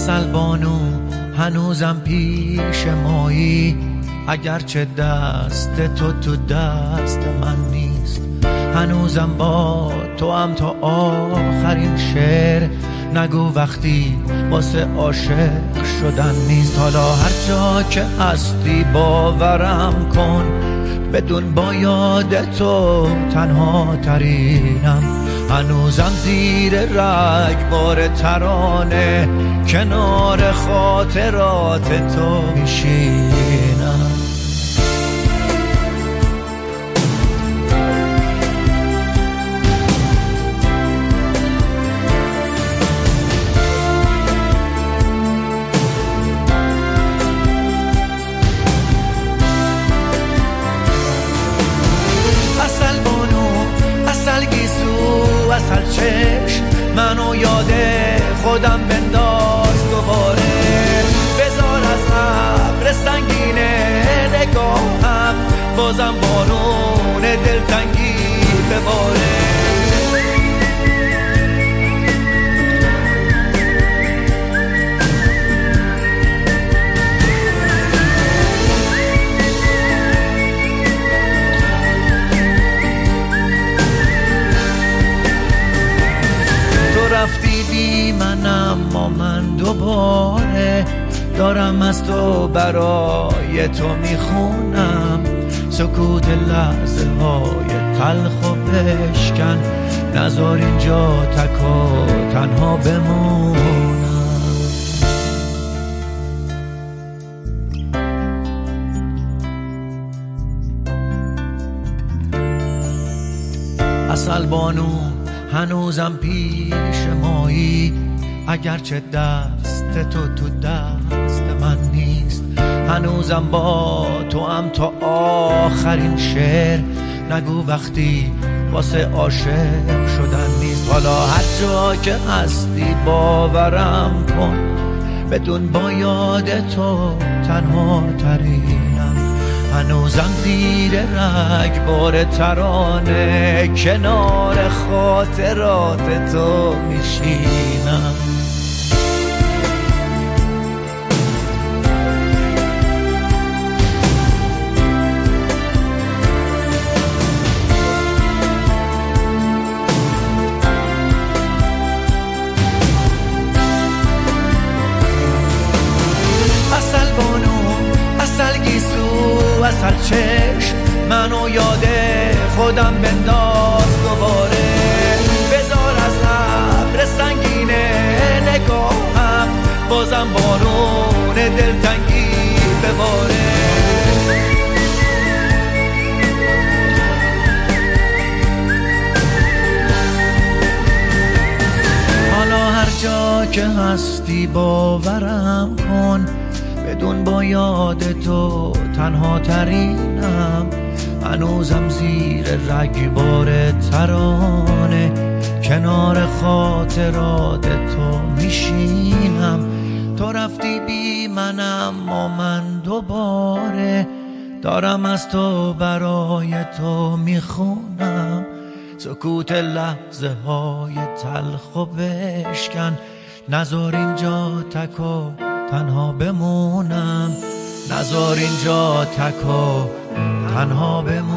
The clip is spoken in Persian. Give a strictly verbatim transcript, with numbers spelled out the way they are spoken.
عسل بانو هنوزم پیش مایی، اگرچه دست تو تو دست من نیست. هنوزم با تو هم تا آخرین شعر، نگو وقتی واسه عاشق شدن نیست. حالا هر جا که هستی باورم کن، بدون با یاد تو تنها ترینم. هنوزم زیر رگبار ترانه، کنار خاطرات تو میشینم. عسل چشم منو یاد خودم بنداز دوباره، بذار از ابر سنگین نگاهم بازم بارون دلتنگی بباره. رفتی بی من اما من دوباره دارم از تو برای تو میخونم. سکوت لحظه های تلخ و بشکن، نذار اینجا تک و تنها بمونم. عسل بانو هنوزم پیش مایی، اگرچه دست تو تو دست من نیست. هنوزم با تو هم تا آخرین شعر، نگو وقتی واسه عاشق شدن نیست. حالا هر جا که هستی باورم کن، بدون با یاد تو تنها ترینم. هنوزم زیر رگبار ترانه، کنار خاطرات تو میشینم. عسل بانو عسل گیسو عسل چشم منو یاد خودم بنداز دوباره، بذار از ابر سنگین نگاهم بازم بارون دلتنگی بباره. حالا هر جا که هستی باورم کن، بدون با یاد تو تنها ترینم. هنوزم زیر رگبار ترانه، کنار خاطرات تو میشینم. تو رفتی بی من اما من دوباره دارم از تو برای تو میخونم. سکوت لحظه های تلخ و بشکن، نذار اینجا تک و تنها بمونم. نذار اینجا تک و تنها بمونم.